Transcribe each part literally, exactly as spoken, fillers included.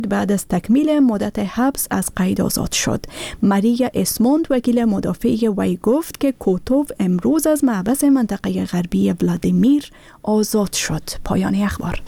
بعد از تکمیل مدت حبس از قید آزاد شد. ماریا اسموند وکیل مدافع وی گفت که کوتوف امروز از محبس منطقه غربی ولادیمیر آزاد شد. پایان اخبار.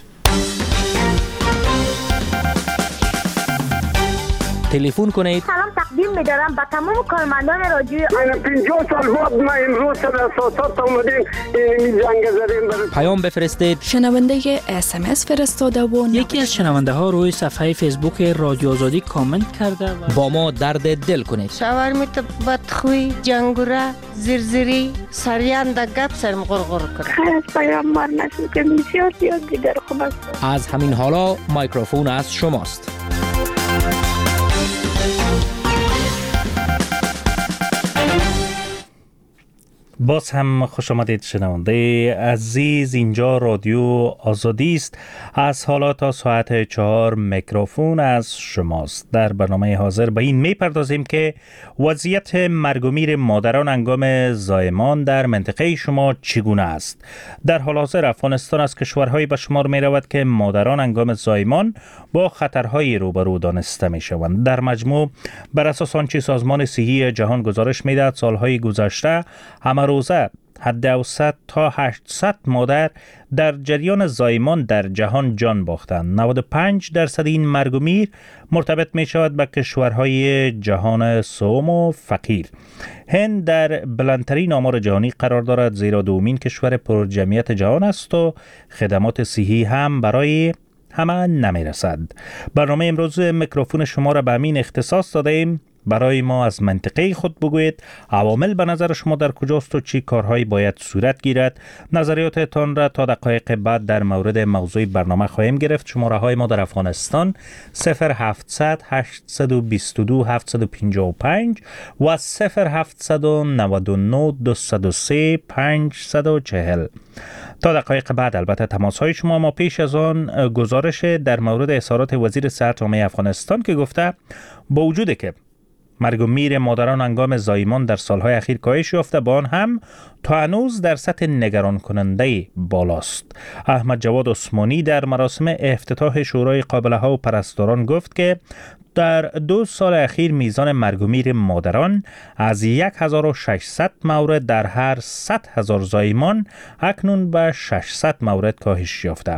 تلفن کنید. سلام تقدیم می‌دارم به تمام کارمندان رادیو. من پنجاه سال بعد ما امروز سر اساسات اومدیم این جنگ زدیم. پیام بفرستید. شنونده اس ام اس فرستاده و یکی از شنونده ها روی صفحه فیسبوک رادیو آزادی کامنت کرده و با ما درد دل کنید. شاورمیت بدخوی، جنگوره، زرزری، سریان دا گپ سرم غرغر کرد. خیلی پیام بار نشد که بسیار زیاد دیگر خوب است. از همین حالا میکروفون از شماست. باز هم خوش آمدید شنونده عزیز. اینجا رادیو آزادی است. از حالا تا ساعت چهار میکروفون از شماست. در برنامه حاضر به این میپردازیم که وضعیت مرگ و میر مادران هنگام زایمان در منطقه شما چگونه است. در حال حاضر افغانستان از کشورهایی به شمار می رود که مادران هنگام زایمان با خطرهایی روبرو دانسته می شوند. در مجموع بر اساس آنچه سازمان صحی جهان گزارش می دهد، سالهای گذشته همه روزه حد اوسط تا هشتصد مادر در جریان زایمان در جهان جان باختند. نود و پنج درصد این مرگ و میر مرتبط می شود به کشورهای جهان سوم و فقیر. هند در بلندترین آمار جهانی قرار دارد، زیرا دومین کشور پرجمعیت جهان است و خدمات صحی هم برای همه نمی رسد. برنامه امروز میکروفون شما را به همین اختصاص داده ایم. برای ما از منطقه خود بگویید. عوامل به نظر شما در کجاست و چی کارهایی باید صورت گیرد؟ نظریاتتان را تا دقایق بعد در مورد موضوع برنامه خواهیم گرفت. شماره های ما در افغانستان صفر هفتصد هشتصد و بیست و دو هفتصد و پنجاه و پنج و صفر هفتصد و نود و نه دویست و سه پانصد و چهل. تا دقایق بعد البته تماس های شما. ما پیش از آن گزارش در مورد اظهارات وزیر صحت عامه افغانستان که گفته با وجود که مرگ و میر مادران هنگام زایمان در سالهای اخیر کاهش یافته، با آن هم تا هنوز در سطح نگران کننده بالاست. احمد جواد عثمانی در مراسم افتتاح شورای قابله ها و پرستاران گفت که در دو سال اخیر میزان مرگ و میر مادران از هزار و ششصد مورد در هر صد هزار زایمان اکنون به ششصد مورد کاهش یافته.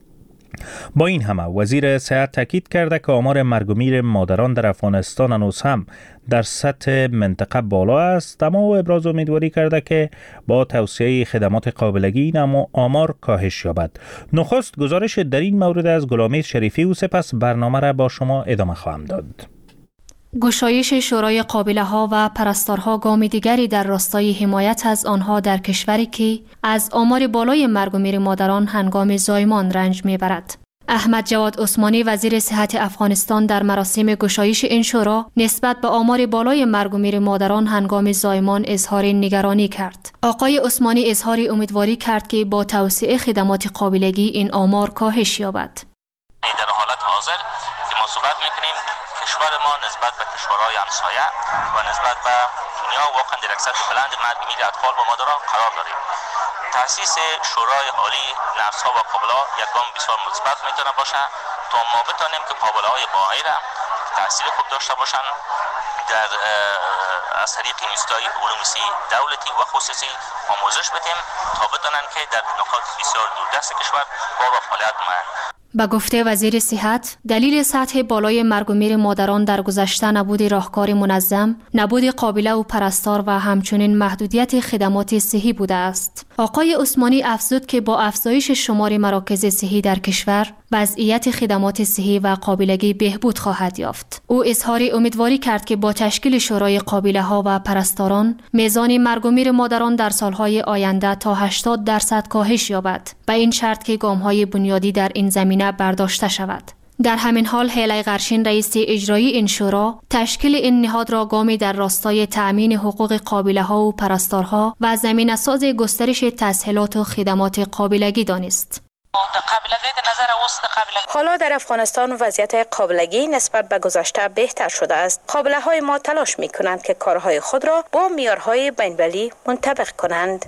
با این همه وزیر صحت تاکید کرده که آمار مرگ و میر مادران در افغانستان هنوز هم در سطح منطقه بالا است، اما او ابراز امیدواری کرده که با توسعه خدمات قابلگی این آمار کاهش یابد. نخست گزارش در این مورد از غلامه شریفی و سپس برنامه را با شما ادامه خواهم داد. گشایش شورای قابله ها و پرستارها گام دیگری در راستای حمایت از آنها در کشوری که از آمار بالای مرگ و میر مادران هنگام زایمان رنج میبرد. احمد جواد عثمانی وزیر صحت افغانستان در مراسم گشایش این شورا نسبت به آمار بالای مرگ و میر مادران هنگام زایمان اظهار نگرانی کرد. آقای عثمانی اظهار امیدواری کرد که با توسعه خدمات قابلگی این آمار کاهش یابد. در حالت حاضر که ما صحبت میکنیم کشور ما نسبت به کشورهای همسایه و نسبت به دنیا واقعا در اکثر بلند مرگ میر اطفال و مادران قرار داریم. تأسیس شورای عالی نرس‌ها و قابله‌ها یک گام بسیار مثبت میتونه باشه تا ما بتونیم که قابله‌های باهایی را تحصیل خوب داشته باشن در از طریق اینستای علوم صحی دولتی و خصوصی آموزش بدیم تا بتونن که در نقاط بسیار دوردست کشور با فعالیت کنند. با گفته وزیر صحت، دلیل سطح بالای مرگ و میر مادران در گذشته نبود راهکار منظم، نبود قابله و پرستار و همچنین محدودیت خدمات صحی بوده است. آقای عثمانی افزود که با افزایش شمار مراکز صحی در کشور، وضعیت خدمات صحی و قابلگی بهبود خواهد یافت. او اظهار امیدواری کرد که با تشکیل شورای قابله ها و پرستاران، میزان مرگ و میر مادران در سالهای آینده تا هشتاد درصد کاهش یابد، به این شرط که گام‌های بنیادی در این زمینه برداشته شود. در همین حال هیلای غرشین رئیس اجرایی این شورا تشکیل این نهاد را گامی در راستای تأمین حقوق قابله ها و پرستارها و زمینه‌ساز گسترش تسهیلات و خدمات قابلگی دانست. حالا در افغانستان وضعیت قابلگی نسبت به گذشته بهتر شده است. قابله های ما تلاش می کنند که کارهای خود را با معیارهای بین‌المللی منطبق کنند.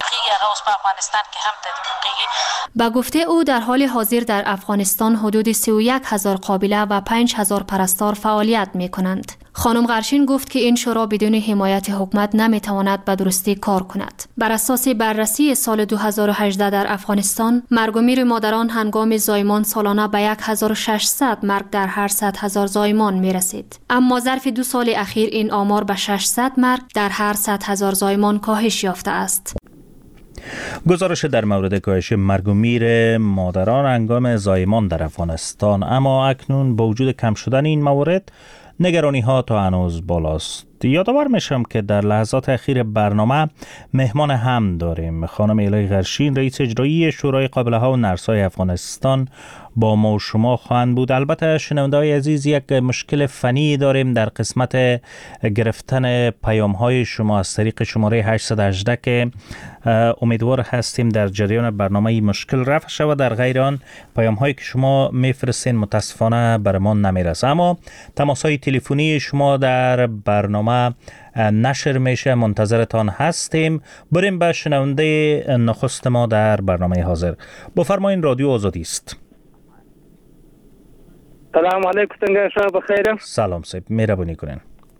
با گفته او در حال حاضر در افغانستان حدود سی و یک هزار قابله و پنج هزار پرستار فعالیت می کنند. خانم قرشین گفت که این شورا بدون حمایت حکومت نمی تواند به درستی کار کند. بر اساس بررسی سال دو هزار و هجده در افغانستان، مرگ و میر مادران هنگام زایمان سالانه به هزار و ششصد مرگ در هر صد هزار زایمان می رسید. اما ظرف دو سال اخیر این آمار به ششصد مرگ در هر صد هزار زایمان کاهش یافته است. گزارش در مورد کاهش مرگ و میر مادران هنگام زایمان در افغانستان. اما اکنون با وجود کم شدن این موارد، نگرانی ها تا هنوز بالاست. یادآور میشم که در لحظات اخیر برنامه مهمان هم داریم. خانم الهی قرشین، رئیس اجرایی شورای قابله ها و نرس های افغانستان، با ما و شما خواهند بود. البته شنونده‌های عزیز، یک مشکل فنی داریم در قسمت گرفتن پیام های شما از طریق شماره هشت یک هشت که امیدوار هستیم در جریان برنامه این مشکل رفع شود. در غیر آن پیام هایی که شما میفرستین متاسفانه برمان نمیرسه. اما تماس های تلفنی شما در برنامه نشر میشه، منتظرتان هستیم. بریم به شنونده نخست ما در برنامه حاضر. بفرمایین، رادیو آزادی است. سلام علیکم، څنګه شو؟ بخیر. سلام صاحب، مهربانی کنین.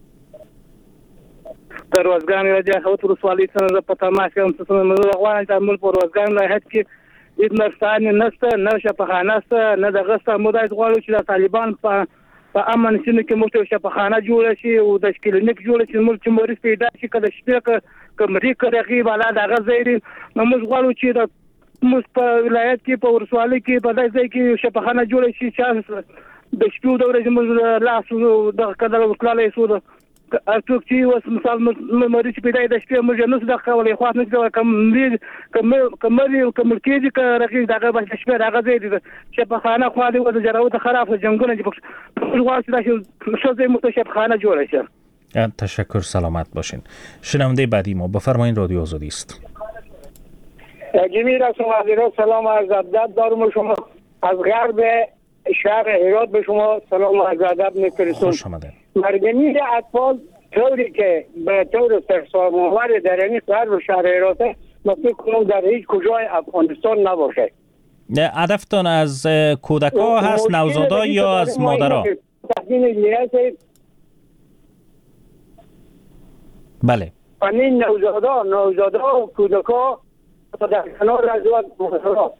در روزګان راځي خو تر سوالي څنګه په تماس کوم څه موږ غواړو چې موږ په روزګان لایحت کې هیڅ نرسان نشته، نه شفاخانه نشته، نه دغه څه موږ غواړو چې د طالبان په په امن سیمه کې موږ شفاخانه جوړ شي او د کلینیک جوړ شي، موږ چې مریض پیدا شي کله شپه کمرې کړي بالا دغه ځای نو موږ غواړو چې د موږ په ولایت کې په ورسوالۍ کې په دای ځای کې شفاخانه جوړ شي چې د شپو د ورځې موږ لاس د کله وکړلې سو ارڅوک چې وس مثال مریض پیدا د شپې موږ نه څه کولای خو نه کوي کم کم کمري کمر کېږي که رقیب دغه بس شپه دغه ځای دي شفاخانه خو دې وځي جراوت خراب جنگونه دي غواړي چې څه ځای مو شفاخانه جوړ شي. تشکر، سلامت باشین. شنونده بعدی ما، بفرمایید، رادیو آزادی است. جمیل هستم. سلام عرض ادب دارم شما از غرب شهر هرات به شما سلام و عرض ادب می‌فرستم. خوش آمدید. مرگ میر اطفال طوری که به طور سرسام‌آور در این غرب شهر هرات ما فکر کنم در هیچ کجای افغانستان نباشه. هدفتون از کودک‌ها هست، نوزادا یا از مادرها؟ بله. همین نوزادا، نوزادا و کودک‌ها در کنار از مادرها.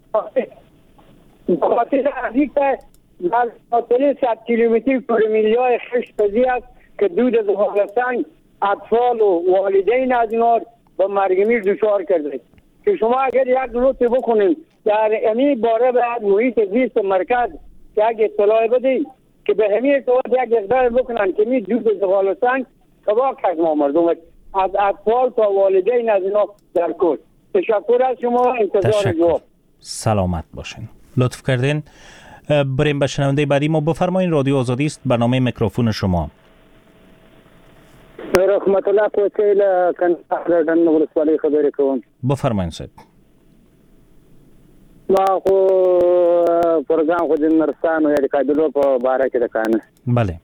بخاطر ازی که در فاصله صد کیلومتری پرمیلیای خشت پزی است که دود زغالسنگ اطفال و والدین از اینا با مرگ میر دچار کرده. که شما اگر یک لطف بکنید در همین باره به محیط زیست مرکز یک اطلاع بدید که به همین ارتباط یک اقدام بکنن که می دود زغالسنگ کباک از ما مردم از اطفال تا والدین از اینا در کل. تشکر از شما، انتظار جواب. سلامت باشین. لطف کردین. بریم به شنونده بعدی ما، بفرمایین، رادیو آزادی است، برنامه میکروفون شما. رحمت الله پوچیل کنه دن ولسوالی خبرې کوم. بفرمایین صاحب. ما خو پروګرام خو د نرسانو یا د کابلو په باره کې ده کنه. بله.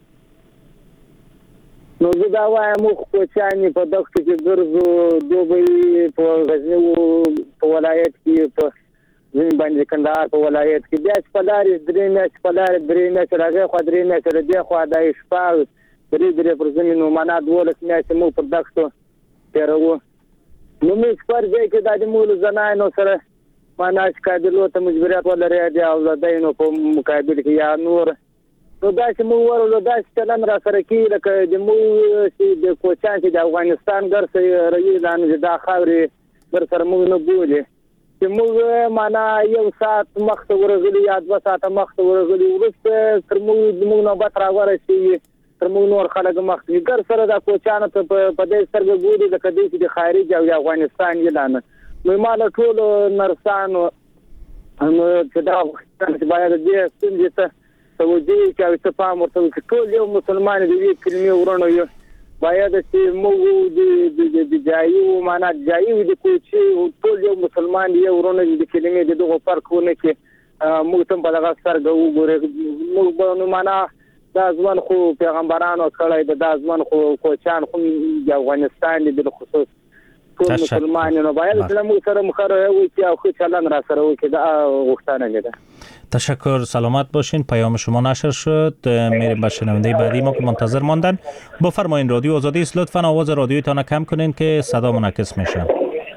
نو زه دا وایم خو کوچانی په دغه کې ګرځو دوبۍ په غزنی په ولایت کې په زین باندې کندهار په ولایت کې بیا چې پلارې درې میاشتې پلارې درې میاشتې راغی خو درې میاشتې دې خو دا شپه درې درې پر زمینو معنا دولس میاشتې مو پر دښتو تېروو. نو موږ پر ځای کې دا د مولو زنانو سره معنا چې کابلو ته مجبوریت ولري د اولادینو په مقابل کې یا نور نو داسې مو ورولو داسې چلن را سره کېږي لکه د مو چې د کوچیان چې د افغانستان ګرځي رئیس لانې دا خاورې در سره موږ نه بولي چې موږ معنا یو ساعت مخته ورغلي یا دوه ساعته مخته ورغلي وروسته تر موږ موږ نوبت راورسېږي تر موږ نور خلک مخته ګر سره د کوچیانو ته په دې سترګه ګوري لکه دوی چې د خارج او د افغانستان اعلان نو ما له ټولو نرسانو چې دا چې باید دې ستونزې ته توجه کوي چې پام ورته ټول یو مسلمان دی کلمې ورونو یو باید چې موږ د جایي او معنا جایي د کوچي ټول یو مسلمان یو ورونه د کلمې د دغه فرقونه کې موږ ته په دغه سرګو وګورئ موږ به معنا د ځوان خو پیغمبرانو کړی د ځوان خو کوچان خو د افغانستان د خصوص ټول مسلمانانو باید چې موږ سره مخاطره وکړي او خو چلن را سره وکړي دا غوښتنه ده. تشکر، سلامت باشین. پیام شما نشر شد. میریم به شنونده بعدی ما که منتظر ماندن. بفرمایین. رادیو آزادی است، لطفاً آواز رادیویتان کم کنین که صدا منعکس میشه.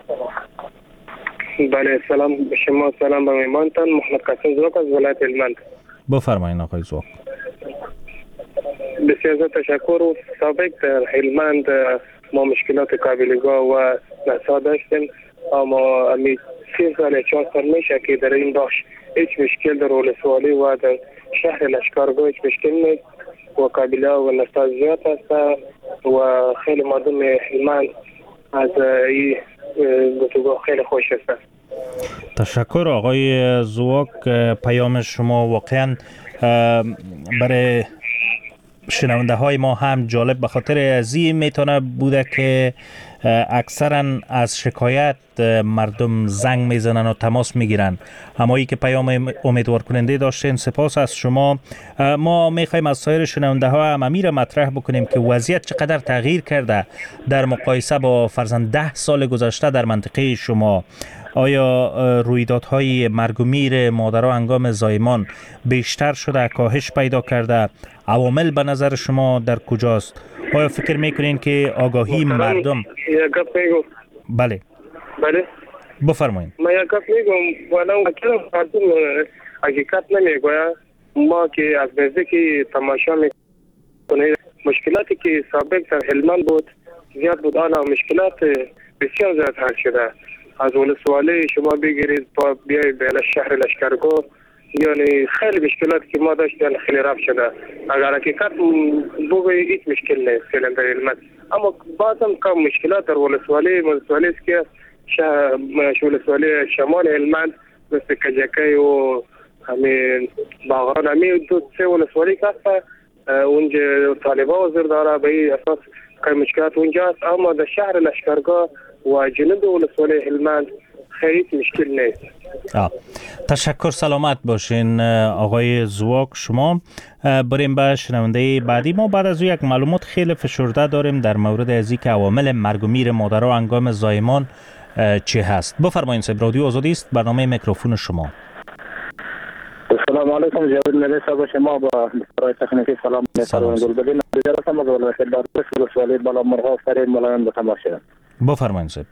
بله، سلام به شما، سلام به میهمانتان. محمد قاسم زوق از ولایت هلمند. بفرمایین آقای زوق. بسیار تشکر. و سابق در هلمند ما مشکلات کابلگاه و نسا داشتیم، اما امی سی سال چهار سال میشه که در این بخش هیچ مشکل در ولسوالی و در شهر لشکرگاه هیچ مشکل نیست و کابله و نسا زیاد است و خیلی مردم هلمند از این گفتگو خیلی خوش است. تشکر آقای زوق. پیام شما واقعا برای شنونده های ما هم جالب به خاطر ازی میتونه بوده که اکثرا از شکایت مردم زنگ میزنن و تماس میگیرن، اما ای که پیام امیدوار کننده داشتین. سپاس از شما. ما میخوایم از سایر شنونده ها هم امیر مطرح بکنیم که وضعیت چقدر تغییر کرده در مقایسه با فرضاً ده سال گذشته در منطقه شما. آیا رویدادهای مرگ و میر مادرها هنگام زایمان بیشتر شده، کاهش پیدا کرده؟ عوامل به نظر شما در کجاست؟ آیا فکر میکنین که آگاهی مردم؟ یک گپ میگم. بله بله بفرمایید. ما یک گپ میگم، والا اکثر مردم حقیقت نمیگوید. ما که از نزدیک تماشا میکنیم مشکلاتی که سابق در هلمند بود زیاد بود، آن مشکلات بسیار زیاد حل شده. از ولسوالی شما بگیرید تا بیایید به شهر لشکرگاه، یعنی خیلی مشکلات که ما داشتیم خیلی رفع شده. اگر حقیقت بگویید هیچ مشکل نیست فعلا در هلمند، اما بعضم کم مشکلات در ولسوالی ولسوالی است که ولسوالی شمال هلمند مثل کجکی و همین باغران، همین دو سه ولسوالی که هست اونجا طالبا حضور داره، به این اساس که مشکلات اونجا است. اما در شهر لشکرگاه و جنوب ولسوالی هلمند خیلی مشکل نیست. آه. تشکر، سلامت باشین آقای زواک. شما بریم به شنونده بعدی. ما بعد از او یک معلومات خیلی فشرده داریم در مورد از اینکه عوامل مرگ و میر مادرها هنگام زایمان چی هست. بفرمایید. صاحب رادیو آزادی است، برنامه میکروفون شما. السلام علیکم. جواد ملی صاحب شما با برای تکنیکی سلام می‌فرمایید. گلبدین دیگر هم از ولایت بردوش ولسوالی بالا مرغاب فرید ملایان به تماشا. بفرمایید صاحب.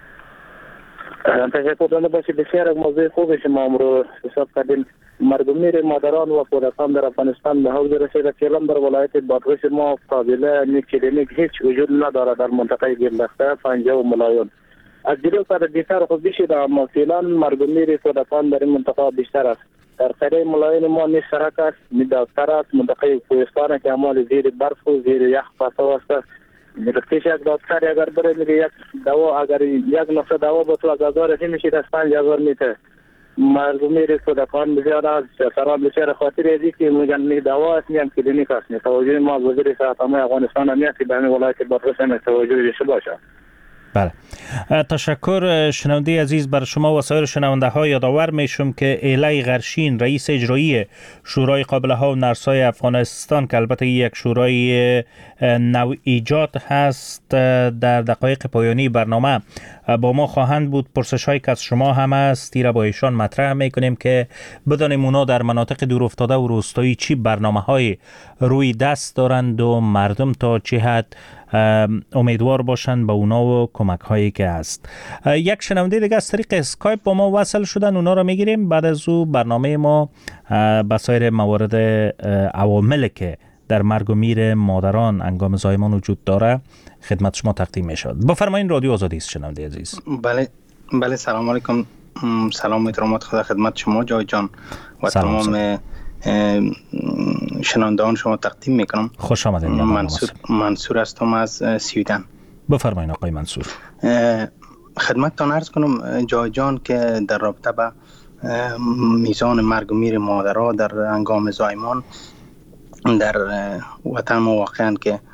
تشکر دارم. باشه بسیار موضوع خوبی شما امروز حساب کردین. مرگ و میر مادران و کودکان در افغانستان به حوض رسیده که الان در ولایت بادغیس ما قابله نیکلینیک هیچ وجود نداره در منطقه گیلدخته پنجه و ملایان. از دیرو پر بیشتر خود بیشید، اما فعلا مرگ و میر کودکان در این منطقه بیشتر است. در قریه ملایان ما نیست سرک است، نیداکتر است، منطقه کوهستان که اعمال زیر برف و زیر یخ پاسو است. میرفتیش یک دکتر اگر بره میگه یک دوا، اگر یک نقطه دوا با تو از هزار میشید از پنج هزار میته. مرگ و میر کودکان بسیار است. سران بسیار خاطر ازی که میگن می دوا است، میگن کلینیک است. توجه ما وزیر صحت افغانستان همیشه به همین ولایت بادغیس هم توجه داشته باشه. بله، تشکر. شنونده عزیز، بر شما و سایر شنونده ها یادآور میشم که ایلای غرشین رئیس اجرایی شورای قابله ها و نرسای افغانستان که البته یک شورای نو ایجاد هست در دقایق پایانی برنامه با ما خواهند بود. پرسش هایی که از شما هم است تیره با ایشان مطرح میکنیم که بدانیم اونا در مناطق دور افتاده و روستایی چی برنامه های روی دست دارند و مردم تا چه حد امیدوار باشند به اونا و کمک هایی که هست. یک شنونده دیگه از طریق اسکایپ با ما وصل شدن، اونا را میگیریم. بعد از او برنامه ما به سایر موارد عواملی که در مرگ و میر مادران هنگام زایمان وجود داره خدمت شما تقدیم میشود. بفرمایید. رادیو آزادی است شنونده عزیز. بله بله، سلام علیکم. سلام و احترامات خدا خدمت شما جای جان و تمام شنوندگان شما تقدیم میکنم. خوش آمدید. منصور منصور هستم از سویدن. بفرمایید آقای منصور. خدمتتان عرض کنم جای جان که در رابطه با میزان مرگ و میر مادرها در هنگام زایمان در وطن ما واقعا که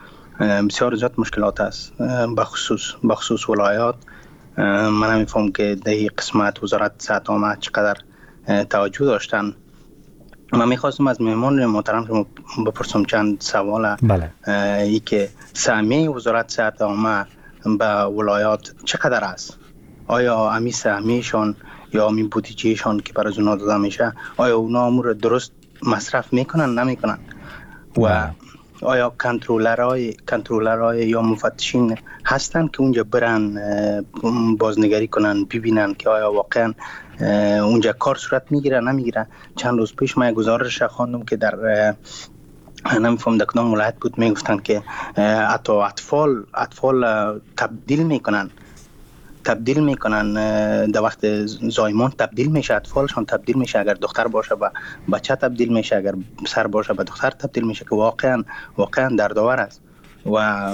بسیار زیاد مشکلات است، بخصوص بخصوص ولایات. من نمیفهم که در این قسمت وزارت صحت عامه چقدر توجه داشتن. من میخواستم از مهمان محترم شما بپرسم چند سوال. بله. ای که سهمیه وزارت صحت عامه به ولایات چقدر است؟ آیا امی سهمیهشان یا امی بودجهشان که برای اونا داده میشه، آیا اونا امور درست مصرف میکنن نمیکنن؟ و بله. آیا کنترلرای کنترلرای یا مفتشین هستن که اونجا برن بازنگری کنن ببینن که آیا واقعا اونجا کار صورت میگیره نمیگیره؟ چند روز پیش من گزارش خواندم که در نمیفهم در کدام ولایت بود، میگفتن که حتی اطفال اطفال تبدیل میکنن تبدیل میکنن در وقت زایمان تبدیل میشه، اطفالشان تبدیل میشه، اگر دختر باشه به بچه تبدیل میشه، اگر پسر باشه به دختر تبدیل میشه، که واقعا واقعا دردآور است و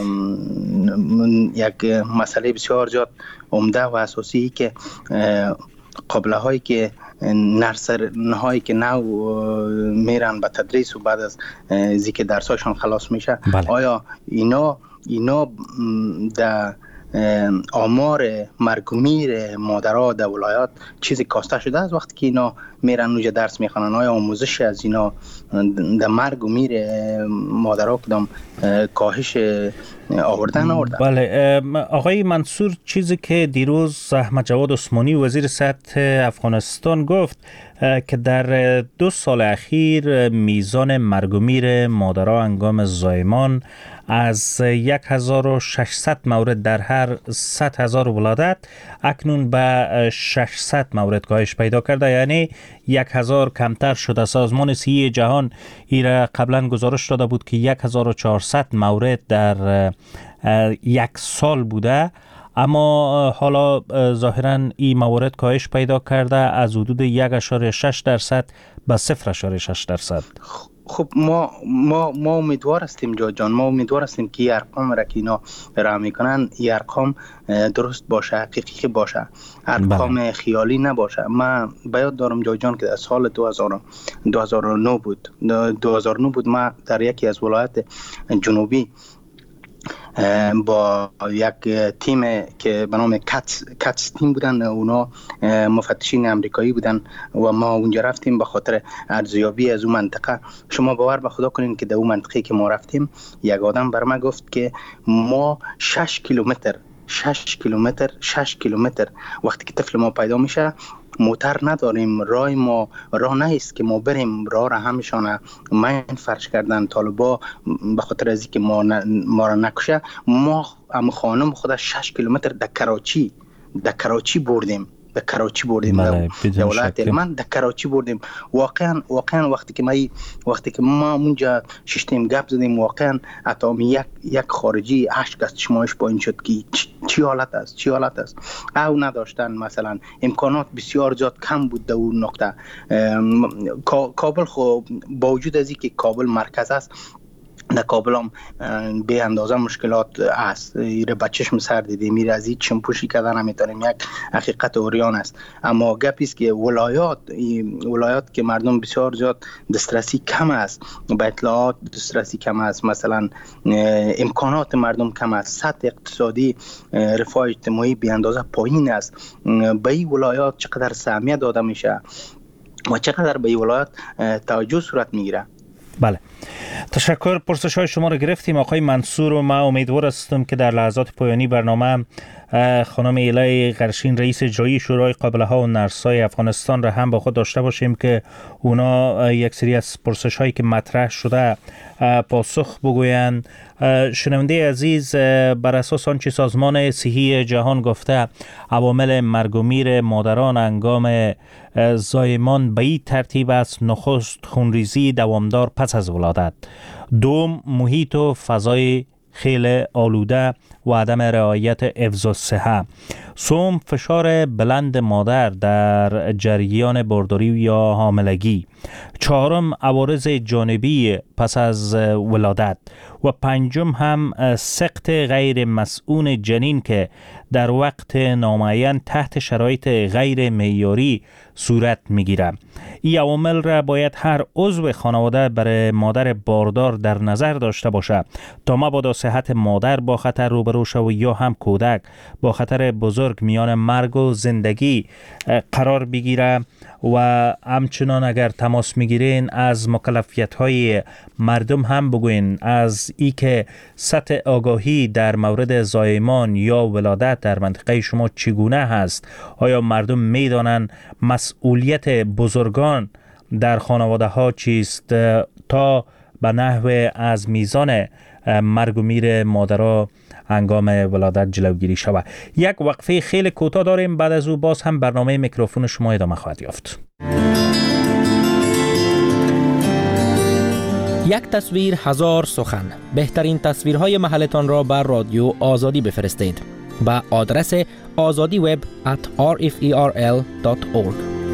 یک مسئله بسیار زیاد عمده و اساسی که قابله هایی که نرسرنه هایی که نو میرن به تدریس و بعد از زیک درساشون خلاص میشه، بله. آیا اینا اینا در آمار مرگ و میر مادرها در ولایات چیزی کاسته شده از وقتی که اینا میرن اونجا درس میخوانن؟ آیا آموزش از اینا در مرگ و میر مادرها کدام کاهش آوردن آوردن؟ بله آقای منصور، چیزی که دیروز احمد جواد عثمانی وزیر صحت افغانستان گفت که در دو سال اخیر میزان مرگ و میر مادرها هنگام زایمان از یک هزار و ششصد مورد در هر صد هزار ولادت اکنون به ششصد مورد کاهش پیدا کرده، یعنی یک هزار کمتر شده. سازمان صحی جهان ایره قبلا گزارش داده بود که یک هزار و چهارصد مورد در یک سال بوده، اما حالا ظاهرا این موارد کاهش پیدا کرده از حدود یک و شش درصد به صفر و شش درصد. خب ما ما ما امیدوار هستیم جا جان، ما امیدوار هستیم که ارقام را که اینا راه میکنن این ارقام درست باشه، حقیقی باشه، ارقام بله. خیالی نباشه. من بیاد دارم جا جان که در سال دو هزار و نه بود دو هزار و نه بود ما در یکی از ولایت جنوبی با یک تیم که به نام کاتس کاتس تیم بودن، اونا مفتشین امریکایی بودن و ما اونجا رفتیم به خاطر ارزیابی از اون منطقه. شما باور به خدا کنین که در اون منطقه که ما رفتیم یک آدم بر ما گفت که ما شش کیلومتر شش کیلومتر شش کیلومتر وقتی که طفل ما پیدا میشه موتر نداریم، راه ما راه نیست که ما بریم، راه را همشان من فرش کردن طالبا به خاطر از اینکه ما ما را نکشه. ما ام خانم خود شش کیلومتر در کراچی در کراچی بردیم در کراچی بردیم در ولایت هلمند در کراچی بردیم. واقعا واقعا وقتی که ما وقتی که ما اونجا ششتیم گپ زدیم، واقعا حتی یک یک خارجی اشک از چشمایش با این شد که چی حالت است چی حالت است او نداشتن. مثلا امکانات بسیار زیاد کم بود در اون نقطه. کابل خب با وجود از اینکه کابل مرکز است، در کابل هم به اندازه مشکلات است. ایره بچشم سر دیدیم، میره از هیچ چمپوشی کردن نمیتونیم، یک حقیقت اوریان است. اما گپی است که ولایات ولایات که مردم بسیار زیاد دسترسی کم است، به اطلاعات دسترسی کم است، مثلا امکانات مردم کم است، سطح اقتصادی رفاه اجتماعی به اندازه پایین است. به این ولایات چقدر سهمیه داده میشه و چقدر به این ولایات توجه صورت میگیره؟ بله، تشکر. پرسش های شما رو گرفتیم آقای منصور و ما امیدوار هستم که در لحظات پایانی برنامه خانم ایلای قرشین رئیس اجرایی شورای قابله ها و نرسای افغانستان را هم با خود داشته باشیم که اونا یک سری از پرسش هایی که مطرح شده پاسخ بگویند. شنونده عزیز، بر اساس آنچه سازمان صحی جهان گفته عوامل مرگ و میر مادران هنگام زایمان به این ترتیب است: نخست خونریزی دوامدار پس از ولادت، دوم محیط و فضای خیلی آلوده و عدم رعایت حفظ الصحه، سوم فشار بلند مادر در جریان بارداری یا حاملگی. چهارم عوارض جانبی پس از ولادت و پنجم هم سقط غیر مسئول جنین که در وقت نامعین تحت شرایط غیر معیاری صورت میگیره. این عوامل را باید هر عضو خانواده برای مادر باردار در نظر داشته باشه تا مبادا صحت مادر با خطر روبرو شود یا هم کودک با خطر بزرگ میان مرگ و زندگی قرار بگیره. و همچنان اگر تماس میگیرین از مکلفیت های مردم هم بگوین، از ای که سطح آگاهی در مورد زایمان یا ولادت در منطقه شما چگونه هست. آیا مردم میدانن مسئولیت بزرگان در خانواده ها چیست تا به نحو از میزان مرگ و میر مادرها هنگام ولادت جلوگیری شود. یک وقفه خیلی کوتاه داریم، بعد از او باز هم برنامه میکروفون شما ادامه خواهد یافت. یک تصویر هزار سخن. بهترین تصویرهای محلتان را بر رادیو آزادی بفرستید به آدرس آزادی وب ات آر اف ای آر ال دات اورگ.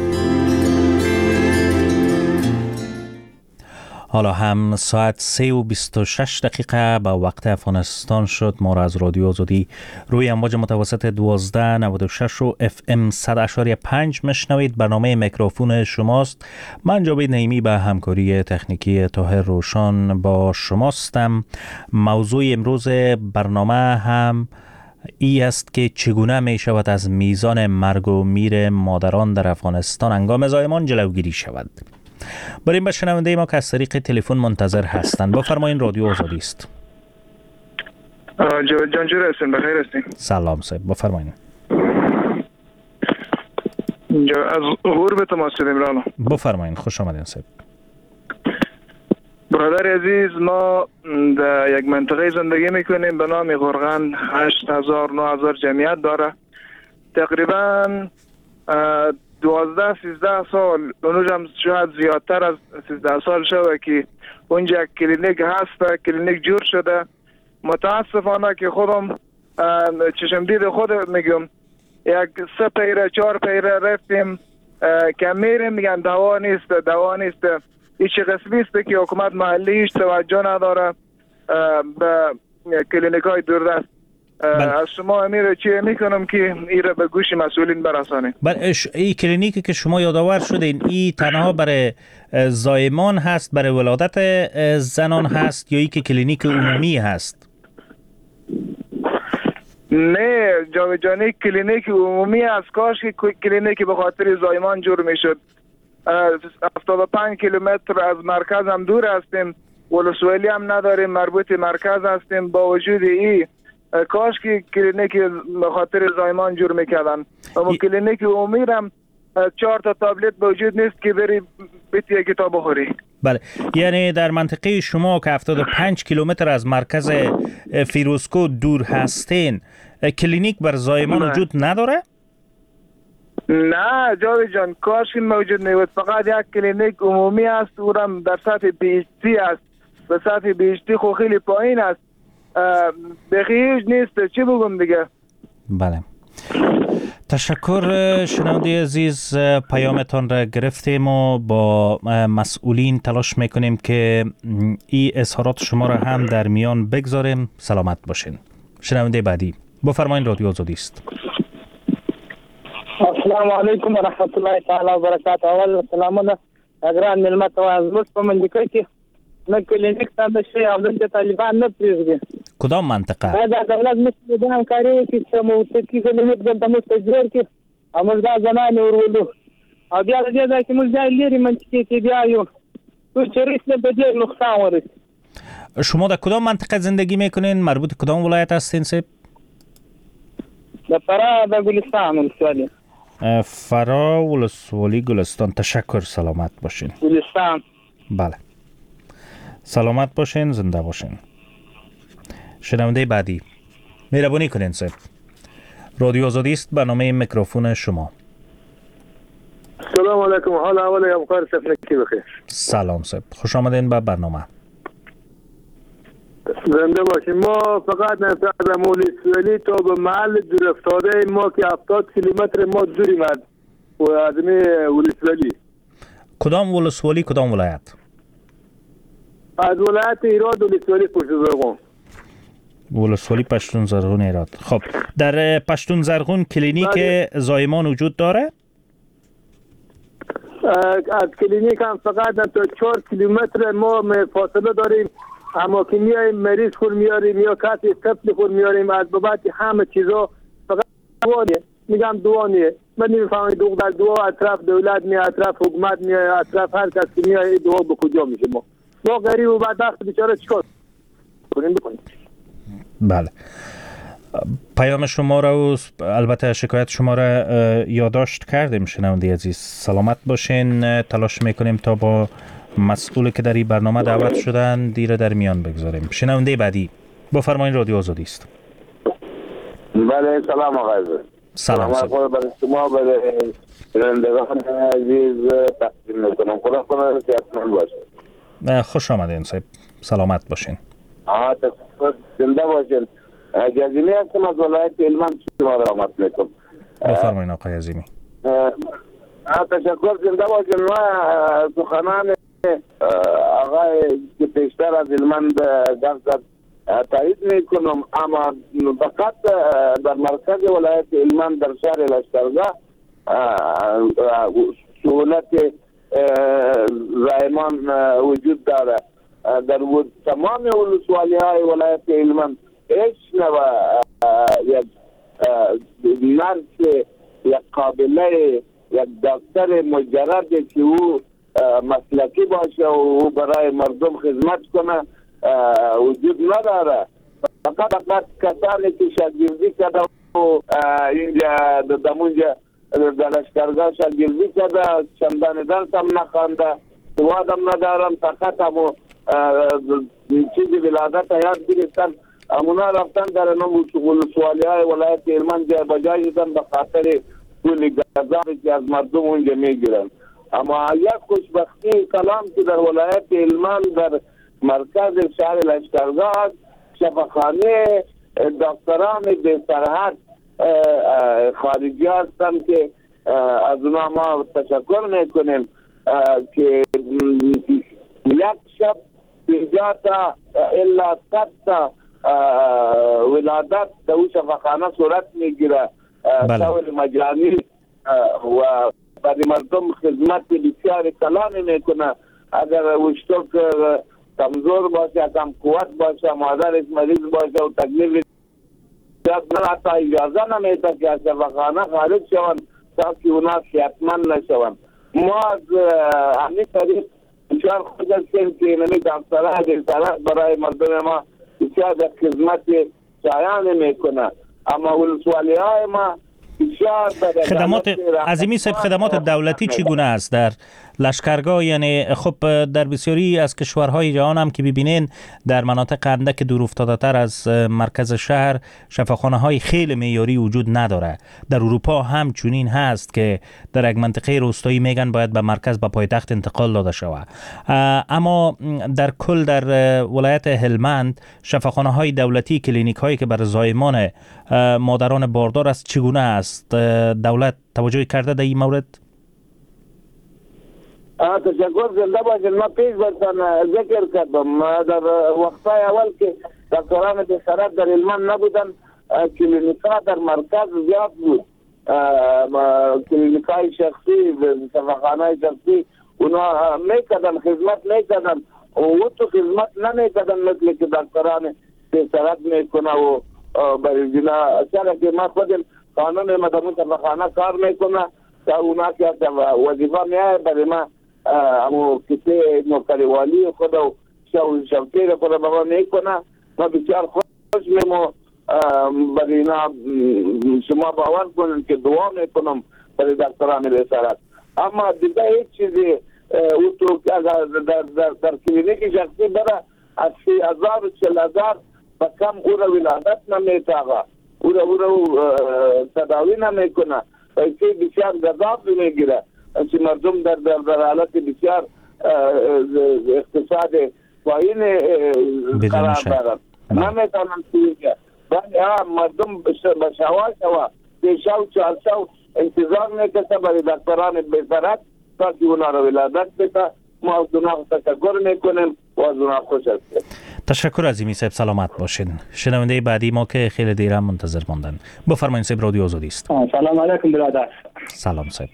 حالا هم ساعت سه و بیست و شش دقیقه به وقت افغانستان شد. ما را از رادیو آزادی روی امواج متوسط دوازده نود و شش و اف ام صد اشاری پنج مشنوید. برنامه میکروفون شماست. من جاوید نعیمی به همکاری تکنیکی طاهر روشان با شماستم. موضوع امروز برنامه هم ای است که چگونه می شود از میزان مرگ و میر مادران در افغانستان هنگام زایمان جلوگیری شود. بریم به شنونده ما که از طریق تلفن منتظر هستند. بفرمایید، رادیو آزادی است. جاوید جان چطور هستین؟ بخیر هستین؟ سلام صاحب، بفرمایید. از غور به تماس شدیم رانا. بفرمایید، خوش آمدین صاحب. برادر عزیز، ما در یک منطقه زندگی میکنیم به نام غرغن. هشت هزار نه هزار جمعیت داره. تقریبا دوازده سیزده سال، اونوش هم شاید زیادتر از سیزده سال شده که اونجا کلینیک هست، کلینیک جور شده. متاسفانه که خودم چشم دید خود میگم، یک سه پیره چهار پیره رفتیم که میریم میگن دوا نیست دوا نیست. این چه قسمی است که حکومت محلی هیچ توجه نداره به کلینیک های دوردست. از شما امیر چی میکنم که این را به گوش مسئولین برسانید. بله، این کلینیکی که شما یادآور شدین این تنها برای زایمان هست، برای ولادت زنان هست یا ای که کلینیک عمومی هست؟ نه جاوید جانی، کلینیک عمومی است. کاش که کلینیک به خاطر زایمان جور میشد. هفتاد و پنج کیلومتر از مرکز هم دور هستیم، ولسوالی هم نداریم، مربوط مرکز هستیم. با وجود این کاش که کلینیک به خاطر زایمان جور میکردن. اما کلینیک عمومی هم چهار تا تابلت موجود نیست که بری بیتی کتاب بخوری. بله، یعنی در منطقه شما که هفتاد و پنج کیلومتر از مرکز فیروزکو دور هستین کلینیک بر زایمان وجود نداره؟ نه جاوید جان، کاش که موجود نیست. فقط یک کلینیک عمومی است، اونم در سطح پی اچ تی است. به سطح پی اچ تی خو خیلی پایین است، بخیش نیست. چی بگم دیگه؟ بله، تشکر شنونده عزیز. پیامتان را گرفتیم و با مسئولین تلاش میکنیم که این اظهارات شما را هم در میان بگذاریم. سلامت باشین. شنونده بعدی، بفرمایید، رادیو آزادی است. السلام علیکم و رحمت الله تعالی و برکاته. اول سلامونه اگران ملمت و از ملک په منځ کې نه کلینیک ته د شي او د طالبان نه پریږدي. کدام منطقه؟ دا دولت مستند همکاري وکړي چې موثقي کلینیک دلته موږ جوړ کړي او موږ دا زنانې ورولو او بیا د دې ځای کې موږ ځای لري منطقې کې بیا یو تو چې رسله به ډېر نقصان ورسي. شما در کدام منطقه زندگی میکنین؟ مربوط کدام ولایت هستین صاحب؟ د فرا د ګلستان ولسوالي. فرا ولسوالی گلستان. تشکر، سلامت باشین. گلستان. بله، سلامت باشین، زنده باشین. شنونده بعدی، مهربانی کنین صاحب. رادیو آزادی است، برنامه میکروفون شما. سلام علیکم، حال احوال همکار صاحب کی بخیر؟ سلام صاحب، خوش آمدین به برنامه. زنده باشیم. ما فقط از مولیسولی تا به محل دور افتاده ما که هفتاد کیلومتر ما دوریم از ولیسولی. کدام ولسوالی کدام ولایت؟ از ولایت ایراد ولیسولی پشتون زرغون. ولسوالی پشتون زرغون ایراد. خب در پشتون زرغون کلینیک زایمان وجود داره؟ از کلینیک هم فقط تا چهار کیلومتر ما فاصله داریم، اما که میایم مریض خور میاریم یا کسی طفل خور میاریم، از بابت همه چیزا فقط دوانیه. میگم دوانیه، من نمیفهمم دو در دو اطراف دولت می اطراف حکومت می اطراف هر کس که میاد دو به کجا میشه؟ ما ما غریب و بدبخت بیچاره چیکار کنیم بکنیم؟ بله، پیام شما را و البته شکایت شما را یادداشت کردیم. شنونده عزیز سلامت باشین. تلاش میکنیم تا با مسئولی که در این برنامه دعوت شدن دیر در میان بگذاریم. شنونده بعدی با فرمایین رادیو آزادی است. بله سلام آقای. سلام سلام برای شما، برای شنوندگان عزیز تقدیم میکنم. خدا کنه صحتمند باشین. خوش آمدین صاحب، سلامت باشین. آه تشکر، زنده باشین. جزیمی هستم از ولایت هلمند شما را آمد میکنم. بفرمایین آقای عظیمی. تشکر، زنده باشین. ما سخنان آقای که پیشتر از هلمند گفت تایید میکنم، اما فقط در مرکز ولایت هلمند در شهر لشکرگاه سهولت زایمان وجود داره. در تمام ولسوالی های ولایت هلمند هیچ نوع یک نرس، یک قابله، یک دکتر مجرد که او مسلکی باشه و برای مردم خدمت کنه وجود نداره. فقط فقط کسانی که شاگردی کرده و اینجا دمونجا در لشکرگاه شاگردی کرده، چندان درس هم نخوانده، سواد هم ندارم، فقط همو چیزی ولادت یاد گرفتن، همونا رفتن در نام ولسوالی های ولایت هلمند جای بجای شدن به خاطر پول گزافی که از مردم اونجا میگیرن. اما یک خوشبختی کلام که در ولایت هلمند در مرکز شهر لشکرگاه شفاخانه دکتران به سرحد خارجی هستن که از اونا ما تشکر میکنیم که یک شب اینجا تا الا صد تا ولادت در اون شفاخانه صورت میگیره طول مجانی و برای مردم خدمت بسیار کلانی میکنه. اگر وشتوک کمزور باشه، کم قوت باشه، مادرش مریض باشه و تکلیف حتی اجازه نمیده که از شفاخانه خارج شوند تا که اونا صحتمند نشوند. ما از همین طریق بسیار خود هستیم که نمی دکترها دکترها برای مردم ما بسیار خدمت شایان میکنه، اما ولسوالی های ما خدمات عظیمی صاحب، خدمات دولتی چگونه است در لشکرگاه؟ یعنی خب در بسیاری از کشورهای جهان هم که ببینین در مناطق اندک دور افتاده تر از مرکز شهر شفاخانه های خیلی معیاری وجود نداره. در اروپا هم چنین هست که در یک منطقه روستایی میگن باید به مرکز به پایتخت انتقال داده شود، اما در کل در ولایت هلمند شفاخانه های دولتی، کلینیک هایی که بر زایمان مادران باردار است چگونه است؟ دولت توجه کرده در این مورد؟ تشکر، زنده باشین. ما پیش برتن ذکر کردم در وقتای اول که دکتران بسرات در هلمند نبودن، کلینیکا در مرکز زیاد بود، کلینیکای شخصی، شفاخانه شخصی اونا میکردن، خدمت میکردن و او تو خدمت نمیکردن مثل که دکتران بسرات میکنه و برای جنا سره که ما خودم قانون مدامون شفاخانه کار میکنه تا اونا که وظیفه میایه برای ما امو کسی نوکریوالی خود و شوکیر خود بابا میکنه. ما بسیار خوش میمو برای اینا شما باور کنن که دعا میکنم برای دکتران بسرات. اما دیگه هیچ چیزی او تو در, در, در, در کلینیک شخصی برای از سی هزار و چل هزار و کم او را ولادت نمیتاقه، او را او را تداوی نمیکنه، ایسی بسیار گذاب میگیره که مردم در در در حالت بسیار اقتصاد پایین قرار دارد. نمیتونم توی که ولی ها مردم به شوا شوا سه شو چهار شو انتظار میکشه برای دکتران بهترک تا که اونا رو ولادت بده. ما از اونا تشکر میکنیم و از اونا خوش هستیم. تشکر عظیمی صاحب، سلامت باشین. شنونده بعدی ما که خیلی دیر هم منتظر ماندن، بفرمایید صاحب، رادیو آزادی است. سلام علیکم برادر. سلام صاحب.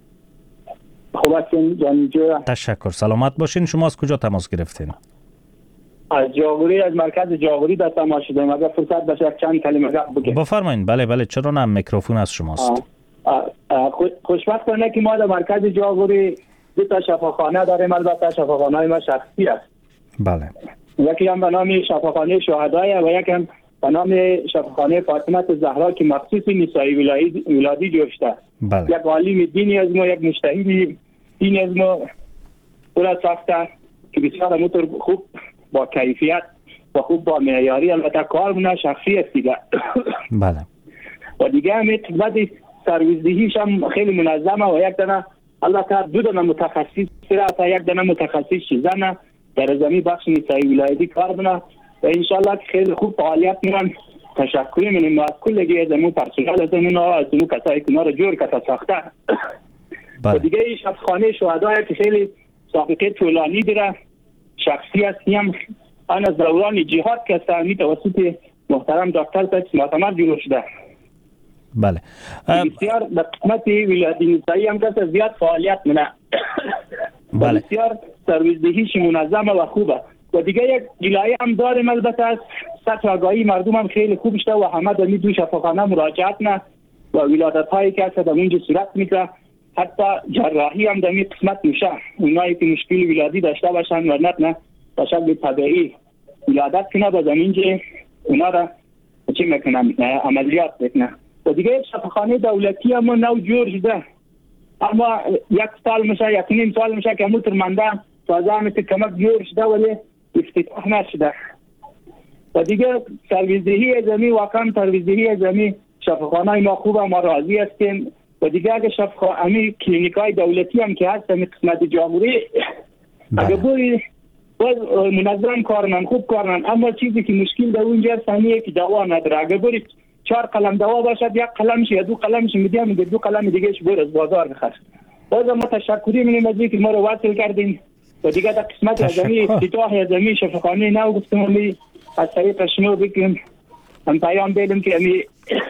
خوب هستین جانجو؟ تشکر، سلامت باشین. شما از کجا تماس گرفتین؟ از جاغوری، از مرکز جاغوری در تماس شدیم. اگر فرصت باشه چند کلمه گفت بگم. بفرمایید. بله بله، چرا نه، میکروفون از شماست. خوشبختانه که ما در مرکز جاغوری دو تا شفاخانه داریم. البته شفاخانه ما شخصی است. بله. یکی هم به نام شفاخانه شهدای و یکی هم به نام شفاخانه فاطمه زهرا که مخصوص نسای ولادی جوړ شده. بله. یک عالم دینی از ما، یک مجتهد دینی از ما پورا ساخته که بسیار موتور خوب با کیفیت و خوب با معیاری البته کار مونه شخصی است دیگه. بله. و دیگه هم خدمت سرویسدهیش هم خیلی منظمه و یک دانه البته دو دانه متخصص سره، یک دانه متخصص زنه در زمین بخش نسای ولایتی کار بونه و انشالله که خیلی خوب فعالیت میکنن. تشکر میکنیم از کلگی از امون پرسنل از امون از امون کسایی که اونا رو جور کتا ساخته. و دیگه این شفاخانه شهدای که خیلی سابقه طولانی داره، شخصی است. هم آن از دوران جهاد که سامی توسط محترم دکتر تاچ معتمر جور شده. بله. بسیار در قسمت ولایتی نسایی هم که زیاد فعالیت منه. بله. بسیار سرویسدهیش منظمه و خوبه. و دیگه یک جلایه هم داریم البته از سطح آگاهی مردم هم خیلی خوب شده و همه در می دو شفاخانه مراجعت نه و ولادت هایی که در اونجا صورت میکنه. حتی جراحی هم در می قسمت میشه. اونایی که مشکل ولادی داشته باشن و نه نه به شکل طبیعی ولادت کنه با زمینجا اونا را چی میکنن عملیات بکنه. و دیگه شفاخانه دولتی هم نو جور شده، اما یک سال میشه یک نیم سال میشه که موتر منده تازه همیشه کمک جور شده ولی افتتاح نشده. و دیگه سرویسدهی زمین واقعا سرویسدهی زمین شفاخانه ما خوبه، ما راضی هستیم. و دیگه اگه شفاخانه کلینیکای دولتی هم که هست همین قسمت جاغوری اگه بوری باز منظم کارنن خوب کارنن، اما چیزی که مشکل در اونجا هست همیه که دوا نداره. اگه بوری چهار قلم دوا باشد یک قلمش یا دو قلمش میدیم میگه دو قلم دیگهش بور از بازار بخره. باز ما تشکری می‌کنیم از اینکه ما رو وصل کردین. و دیگه در قسمت زمین افتتاح زمین شفاخانه نو گفتم می از طریق شنو بگیم هم پیام بدیم که می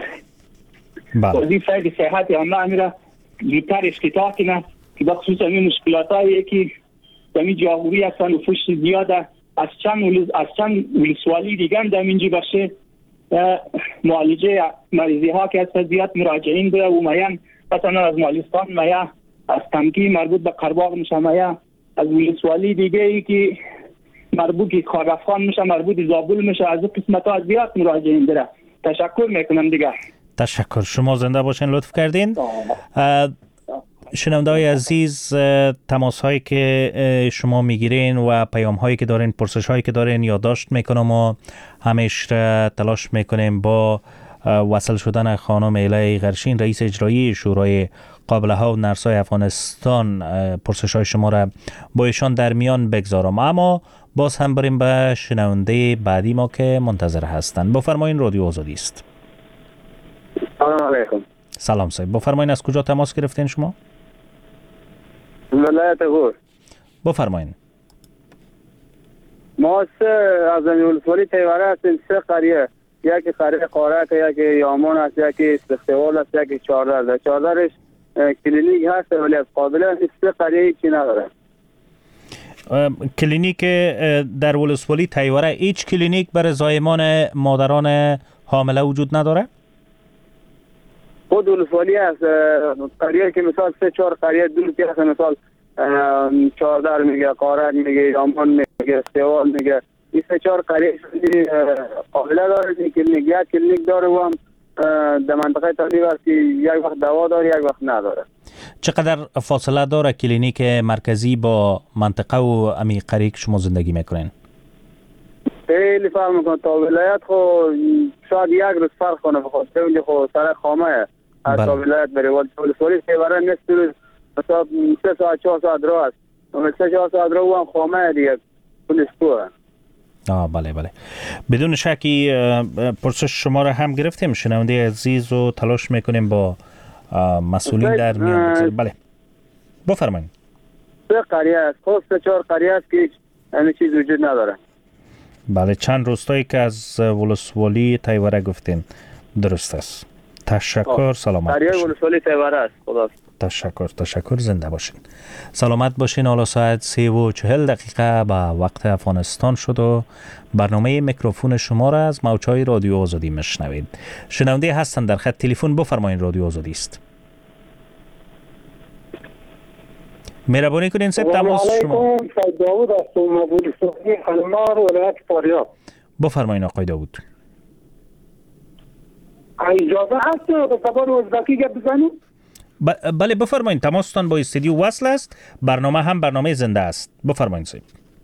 وظیفه صحت یا ما میره زودتر افتتاح کنه که بخصوص این مشکلات هایی که زمین جاغوری هستن و فوش زیاده از چند از چند ولسوالی دیگه هم در اینجا بخشه معالجه مریضی ها که از زیاد مراجعین داره و میان مثلا از مالستان میان از تمکی مربوط به قرباق میشه میان از ولسوالی دیگه ای که مربوط به خارفخان میشه مربوط به زابل میشه از قسمت ها زیاد مراجعین داره. تشکر میکنم دیگه. تشکر، شما زنده باشین، لطف کردین. شنونده های عزیز، تماس هایی که شما میگیرین و پیام هایی که دارین، پرسش هایی که دارین یادداشت میکنم و همیشه تلاش میکنیم با وصل شدن خانم ایله غرشین رئیس اجرایی شورای قابله ها و نرسای افغانستان پرسش های شما را با ایشان در میان بگذارم. اما باز هم بریم به شنونده بعدی ما که منتظر هستند. بفرمایین، رادیو آزادی است. سلام علیکم. سلام صاحب، بفرمایین از کجا تماس گرفتین شما؟ ولایت غور. بفرمایین. ما سه از ولسوالی تیواره هستیم، سه قریه، یکی قریه قارک، یکی یامان است، یکی استخوال است، یکی چهاردر. در چهاردرش کلینیک هست ولی از قابله سه قریه چی نداره. کلینیک در ولسوالی تیواره هیچ کلینیک برای زایمان مادران حامله وجود نداره؟ خود ولسوالی هست، قریه که مثال سه چهار قریه دور که هست، مثال چهاردر میگه، قارک میگه، یامان میگه، استوال میگه، این سه چهار قریه قابله داره. کلینیک یک کلینیک داره و هم در منطقه تقریب است که یک وقت دوا داره یک وقت نداره. چقدر فاصله داره کلینیک مرکزی با منطقه و امی قریه که شما زندگی میکنین؟ خیلی فرق میکنه. تا ولایت خو شاید یک روز فرق کنه، بخاطر اونجا خو سر خامه از تا ولایت بره. ولسوالی تیواره نصف روز مثلا سه ساعت چهار ساعت راه است، سه چهار ساعت راه هم خامه دیگه پولیس کوه. آه بله بله. بدون شکی پرسش شما را هم گرفتیم شنونده عزیز و تلاش میکنیم با مسئولین در میان بگذاریم. بله بفرمایید. سه قریه است، خود سه چهار قریه است که همه چیز وجود نداره. بله چند روستایی که از ولسوالی تیوره گفتیم درست است. تشکر، سلامت قریه ولسوالی تیوره است. خدا تشکر تشکر زنده باشین. سلامت باشین. حالا ساعت سه و چهل دقیقه به وقت افغانستان شد و برنامه میکروفون شما را از موج‌های رادیو آزادی میشنوید. شنونده هستن در خط تلفن، بفرمایید. رادیو آزادی است. مهربانی کنین صاحب تماس شما. سید داوود هستم، ولسوالی خلمار ولایت فاریاب. بفرمایید آقای داوود. اجازه هست به زبان ازبکی گپ بزنیم؟ بله بفرمایید. تماستان با استودیو وصل است. برنامه هم برنامه زنده است. بفرمایید صاحب.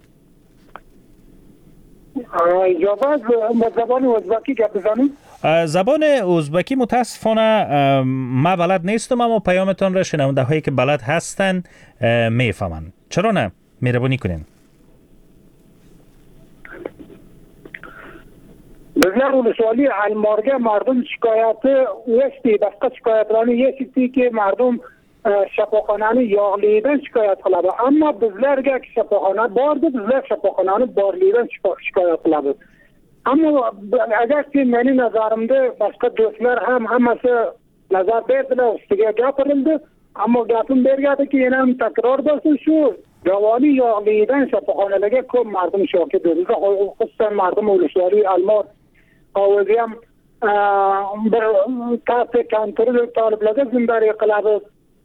اجازه به زبان ازبکی گپ بزنیم؟ زبان ازبکی متاسفانه ما بلد نیستم، اما پیامتان را شنونده هایی که بلد هستن میفهمن. چرا نه؟ مهربانی کنین. بزرگ ولسوالی المارگه مردم شکایت وستی بسته شکایت رانی یه چیزی که مردم شفاخانه یاغلیدن شکایت خلابه، اما بزرگ که شفاخانه بارده بزرگ شفاخانه بارلیدن شکایت خلابه. اما اگر که منی نظرم ده بسته دوستلر هم هم نظر بیدنه استگه گپرنده، اما گپن برگرده که این هم تکرار بسته شد جوانی یاغلیدن شفاخانه لگه که مردم شاکه دوزه خصوصا مردم ولسوالی المار آوازی هم بر کاست کنترل طالب لگه زنداری قلابه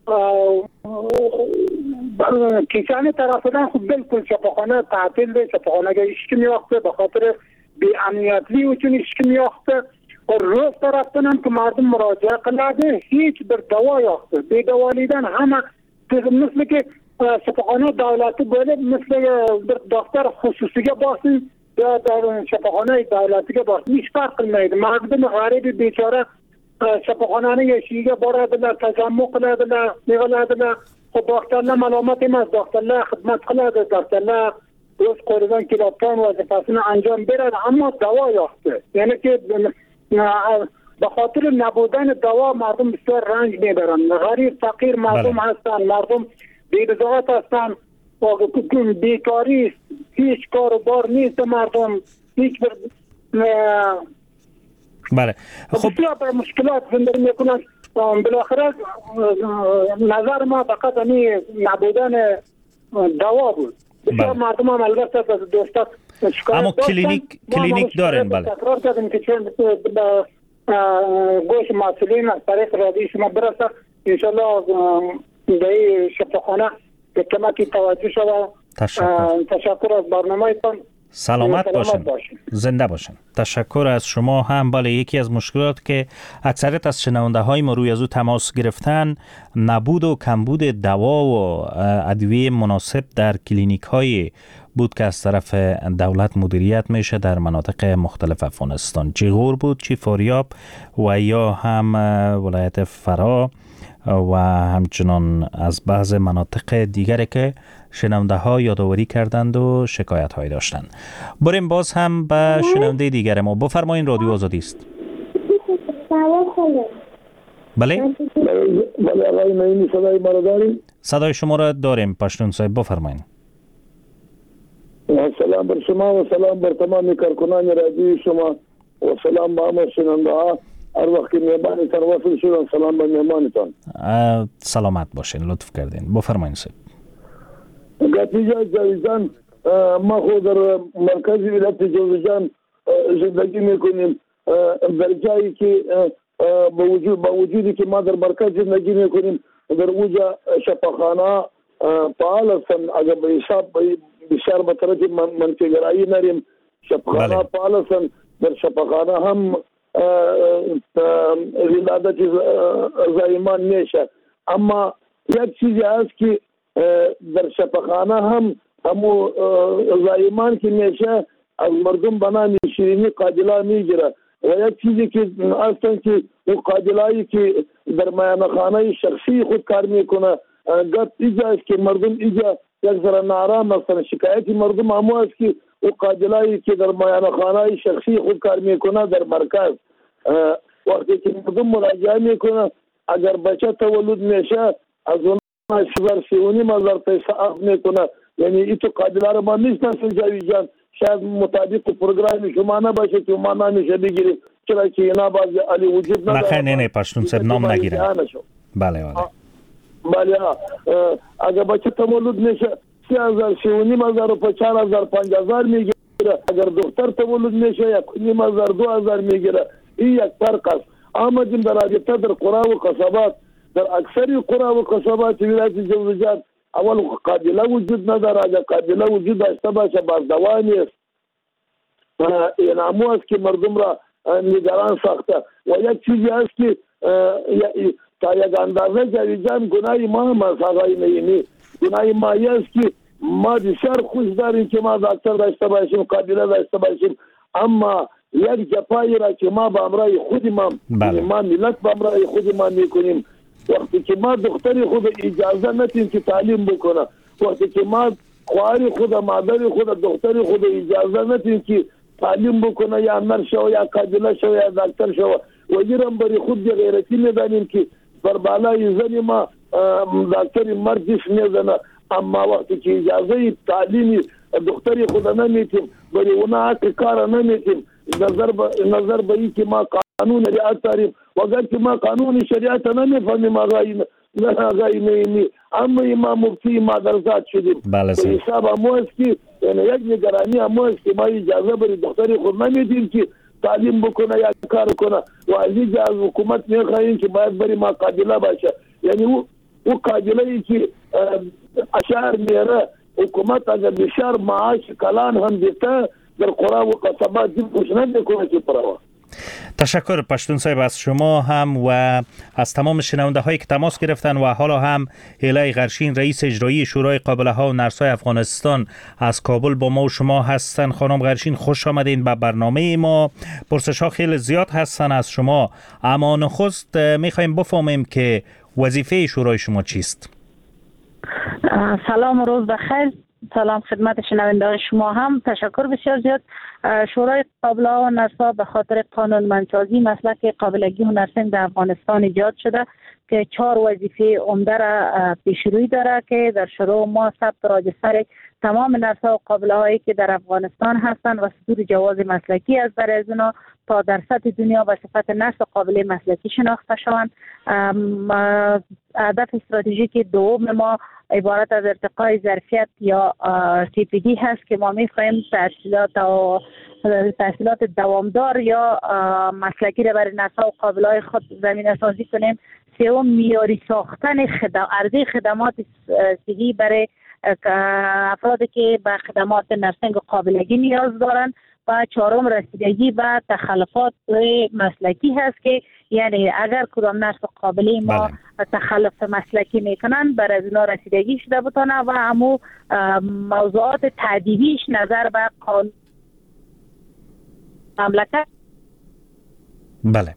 کسانی طرف دن خود بلکل شفاخانه تعطیل ده، شفاخانه گه اشکی میاخته بخاطر بی امنیتی و چون اشکی میاخته و روز طرف دنم که مردم مراجعه قلابه هیچ بر دوا یاخته بی دوالیدن همه مثل که شفاخانه دولتی بوده مثل دفتر خصوصی باسی یا در شفاخانه دولتی باسی هیچ فرق نمیده. مردم غریب بیچاره شفاخانه یشیگه بارادله تجمع قلادله میغلادله خب دکترله ملامت این از دکترله خدمت قلاده دکترله روز قردن کلابتان وظیفه‌شون انجام برد اما دوا یافته، یعنی که به خاطر نبودن دوا مردم بسیار رنج میبرن. غریب فقیر مردم بله. هستن، مردم بی‌بضاعت هستن، بیکاری است، هیچ کار و بار نیست مردم، هیچ بر بله خب بسیار مشکلات زندگی میکنن. بالاخره نظر ما فقط همی نبودن دوا بود. بسیار بله. مردم هم البته دوستات اما کلینیک کلینیک دارن. بله تکرار کردیم که چون گوش مسئولین از طریق رادیو شما برسه انشالله به شفاخانه به کمکی توجه شده. تشکر. تشکر از برنامه‌تان. سلامت, سلامت باشین. باشین زنده باشین. تشکر از شما هم. بله یکی از مشکلات که اکثریت از شنونده های ما روی از او تماس گرفتن نبود و کمبود دوا و ادویه مناسب در کلینیک های بود که از طرف دولت مدیریت میشه در مناطق مختلف افغانستان، چه غور بود چه فاریاب و یا هم ولایت فرا و همچنان از بعض مناطق دیگری که شنونده ها یادآوری کردند و شکایت های داشتند. بریم باز هم به شنونده دیگر ما. بفرمایید. رادیو آزادی است. بله بله آقای نعیمی صدای ما را داریم؟ صدای شما را داریم پشتون صاحب، بفرمایید. سلام بر شما و سلام بر تمام کارکنان رادیو شما و سلام به همه شنونده ها. هر وقت که مهمانتان وصل شدن سلام به مهمانتان. سلامت باشین، لطف کردین. بفرمایید صاحب. گاتیجا جاویدان ما خود در مرکزی ولایت جوزجان زندگی میکنیم. در جایی که با وجود با وجودی که ما در مرکز زندگی میکنیم در اوجا شفاخانه فعال هستند. اگر به حساب بسیار به طرف منفیگرایی نریم شفاخانه فعال هستند. در شفاخانه هم ولادت زایمان میشه، اما یک چیزی هست که در شفاخانه هم همو زایمان که میشه از مردم بنام شیرینی قادلا میگیره و یک چیزی که اصلا که او قادلایی که در میانخانه شخصی خود کار میکنه گفت ایجا است که مردم ایجا یک ذره نارام هستن. شکایتی مردم همو است که او قابلایی که در میانخانه شخصی خود کار میکنه در مرکز وقتی که مردم مراجعه میکنه اگر بچه تولد میشه از اون هزار سی و نیم هزار پیسه اخذ میکنه. یعنی این تو قابله رو ما نیستن جاوید جان، شاید مطابق پروگرام شما نباشه که ما نمیشه بگیریم چرا که اینا باز علی وجود نداره. نخیر نه نه پشتون صاحب نام نگیرن. بله بله بله اگر بچه تولد میشه سی هزار سی و نیم هزار و چهار هزار پنج هزار میگیره. اگر دختر تولد میشه یک نیم هزار دو هزار میگیره. این یک فرق است. آمدیم در رابطه در قرا و قصبات، در اکثری قرا و قصبات ولایت جوزجان اول قابله وجود نداره. اگر قابله وجود داشته باشه بازدوانی است. اینامو است که مردم را نگران ساخته و یک چیزی است که تا یک اندازه جاوید جان گناهی ما هم است آقای نعیمی. گناهی ما است که ما بسیار خوش داریم که ما دکتر داشته باشیم، قابله داشته باشیم، اما یک جفایی را که ما به امرای خود ما بله. ما ملت به امرای خود ما میکنیم. وقتی که ما دختری خود اجازه ندیم که تعلیم بکنه، وقتی که ما خواهر خود مادر خود دختری خود اجازه ندیم که تعلیم بکنه یا نر شو یا قابله شو یا دکتر شو و گیرم بری خود غیرتی میدانیم که بر بالای زن ما دکتری مردش میزنه. اما وقتی که اجازه تعلیمی دختری خود نمیتیم بری اونا حق کار نمیتیم نظر با نظر به این که ما قانون رعایت داریم و اگر که ما قانون شریعت نمیفهمیم آقای آقای نعیمی اما ما مفتی مادرزاد شدیم. بله به حساب امو است که یعنی یک نگرانی امو است که ما اجازه بری دختری خود نمیدیم که تعلیم بکنه یا کار کنه و از اینجا از حکومت میخواهیم که باید بری ما قابله باشه. یعنی او او قابله ای که اشعار میره حکومت اگر بسیار معاش کلان هم دیده در قرا و قصبات دیم خوش نمیکنه که پروا. تشکر پشتون صاحب از شما هم و از تمام شنونده هایی که تماس گرفتن و حالا هم هیله غرشین رئیس اجرایی شورای قابله ها و نرس‌های افغانستان از کابل با ما و شما هستن. خانم غرشین خوش آمدین به برنامه ما. پرسش ها خیلی زیاد هستن از شما، اما نخست میخوایم بفهمیم که وظیفه شورای شما چیست؟ سلام و روز بخیر. سلام خدمت شنوندگان شما هم. تشکر بسیار زیاد. شورای قابله ها و نرس‌ها به خاطر قانونمندسازی مسلک قابلگی هنرسنگ در افغانستان ایجاد شده که چهار وظیفه عمده را پیش روی داره که در شروع ما ثبت راجستر تمام نرس‌ها و قابله هایی که در افغانستان هستند و صدور جواز مسلکی از برای از اونا تا در سطح دنیا به صفت نرس و قابله مسلکی شناخته شوند. هدف استراتژیک دوم ما عبارت از ارتقای ظرفیت یا سی پی دی هست که ما می‌خواهیم تحصیلات و تحصیلات دوامدار یا مسلکی را برای نرس‌ها و قابله‌های خود زمینه سازی کنیم. سوم معیاری ساختن خدمات عرضه خدمات صحی برای افرادی که به خدمات نرسنگ و قابلگی نیاز دارند. و چهارم رسیدگی به تخلفات مسلکی هست که یعنی اگر کدام نرس قابلی ما بله. تخلف مسلکی میکنن بر از اینا رسیدگی شده بتانه و همو موضوعات تعدیبیش نظر به قانون مملکت. بله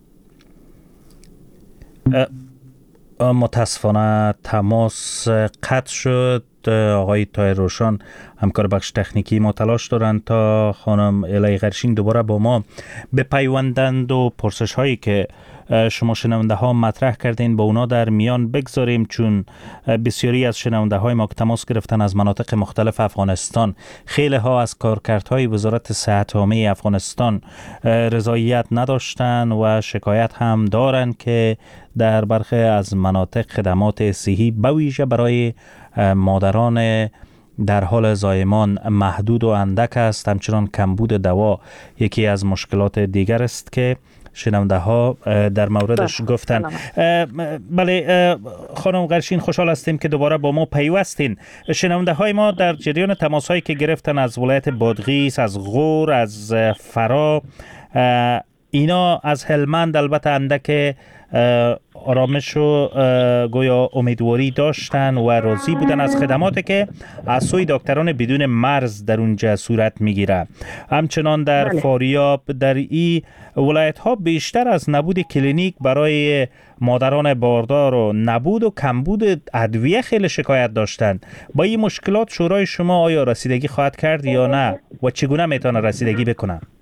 متاسفانه تماس قطع شد. آقای طاهر روشن همکار بخش تکنیکی ما تلاش دارند تا خانم الهی غرشین دوباره با ما بپیوندند و پرسش هایی که شما شنونده ها مطرح کردین با اونا در میان بگذاریم، چون بسیاری از شنونده های ما که تماس گرفتن از مناطق مختلف افغانستان خیلی ها از کارکردهای وزارت صحت عامه افغانستان رضایت نداشتن و شکایت هم دارن که در برخی از مناطق خدمات صحی به ویژه برای مادران در حال زایمان محدود و اندک است. همچنان کمبود دوا یکی از مشکلات دیگر است که شنونده ها در موردش بله. گفتن. بله خانم غرشین خوشحال هستیم که دوباره با ما پیوستین. شنونده های ما در جریان تماس هایی که گرفتن از ولایت بادغیس، از غور، از فرا، اینا از هلمند البته اندک آرامش و گویا امیدواری داشتن و راضی بودن از خدماتی که از سوی دکتران بدون مرز در اونجا صورت میگیره. همچنان در بله. فاریاب در این ولایت ها بیشتر از نبود کلینیک برای مادران باردار و نبود و کمبود ادویه خیلی شکایت داشتند. با این مشکلات شورای شما آیا رسیدگی خواهد کرد یا نه و چگونه میتونه رسیدگی بکنه؟